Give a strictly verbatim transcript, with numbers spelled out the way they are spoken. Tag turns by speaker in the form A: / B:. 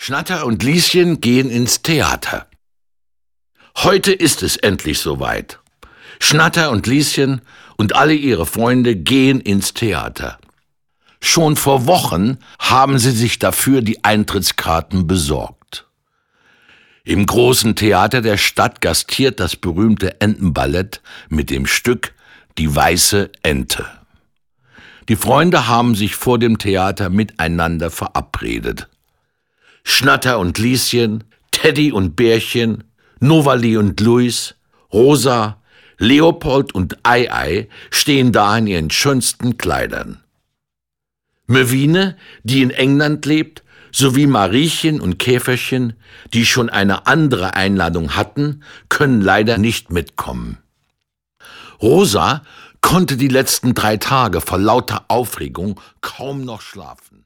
A: Schnatter und Lieschen gehen ins Theater. Heute ist es endlich soweit. Schnatter und Lieschen und alle ihre Freunde gehen ins Theater. Schon vor Wochen haben sie sich dafür die Eintrittskarten besorgt. Im großen Theater der Stadt gastiert das berühmte Entenballett mit dem Stück Die weiße Ente. Die Freunde haben sich vor dem Theater miteinander verabredet. Schnatter und Lieschen, Teddy und Bärchen, Nowali und Luis, Rosa, Leopold und Ei-Ei stehen da in ihren schönsten Kleidern. Möwine, die in England lebt, sowie Mariechen und Käferchen, die schon eine andere Einladung hatten, können leider nicht mitkommen. Rosa konnte die letzten drei Tage vor lauter Aufregung kaum noch schlafen.